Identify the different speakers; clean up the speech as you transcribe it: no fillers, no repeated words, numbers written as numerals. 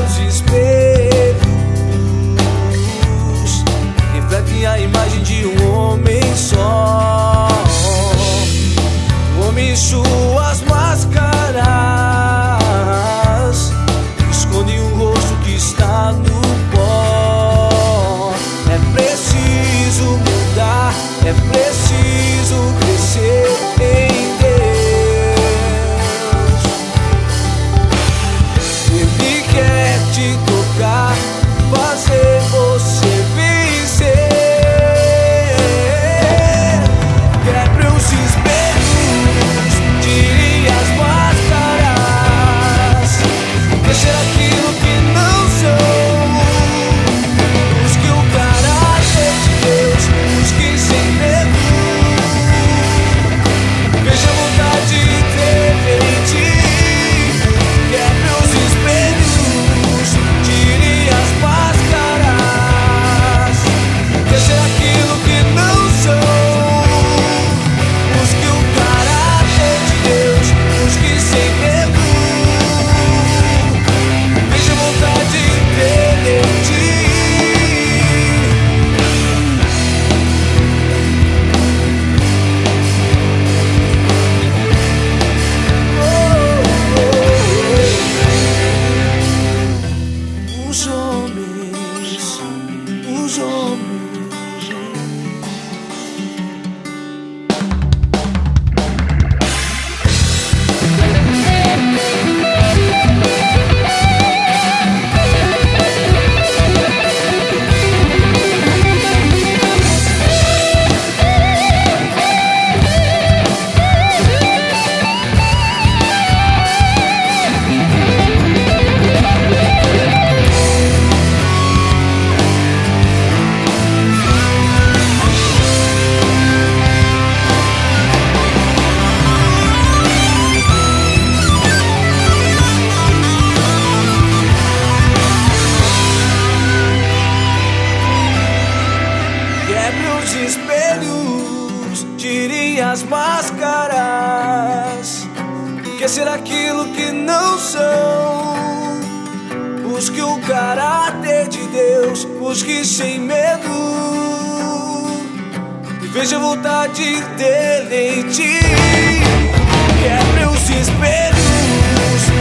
Speaker 1: os espelhos refletem a imagem de um homem só. O homem e suas máscaras escondem o rosto que está no pó. É preciso mudar, é preciso crescer em Deus. Ele quer te tocar, fazer você vencer. Quebre os espelhos, tire as máscaras, deixe aquilo que não são. Busque o caráter de Deus, busque sem medo. Veja a vontade dele em ti. Quebre os espelhos, tire as máscaras, deixe aquilo que não são. Busque o caráter de Deus, busque sem medo. Veja a vontade dele em ti. Os homens. Quebre os espelhos, tire as máscaras, quer ser aquilo que não são. Busque o caráter de Deus, busque sem medo. E veja a vontade dele em ti. Quebre os espelhos,